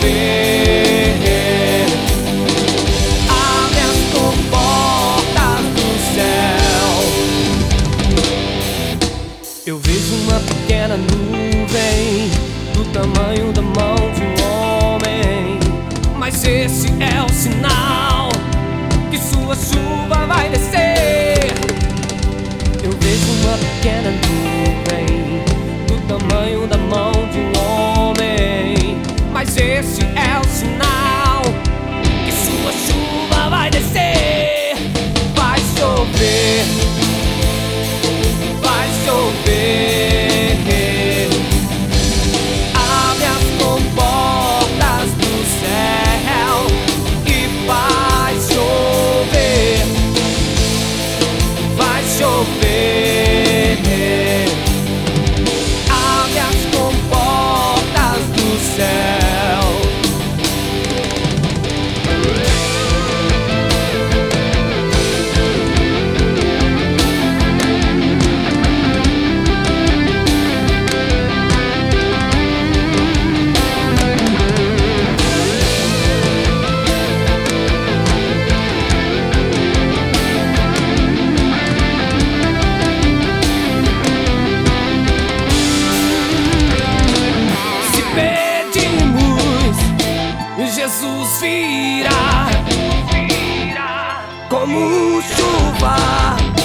chover. Abre as comportas do céu. Eu vejo uma pequena nuvem do tamanho da mão de um homem, mas esse é o sinal que sua chuva vai descer. Eu vejo uma pequena nuvem do tamanho da mão de um homem, mas esse é o sinal que sua chuva vai descer. Vai chover, vai chover. Abre as comportas do céu e vai chover. Vai chover. Abre as comportas do céu. Jesus virá como chuva.